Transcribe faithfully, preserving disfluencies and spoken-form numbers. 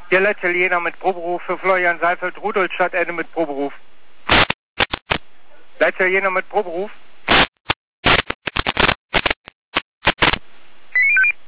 Ja, Italiener mit Proberuf für Florian Seifeld, Rudolstadt, Ende mit Proberuf. Italiener mit Proberuf.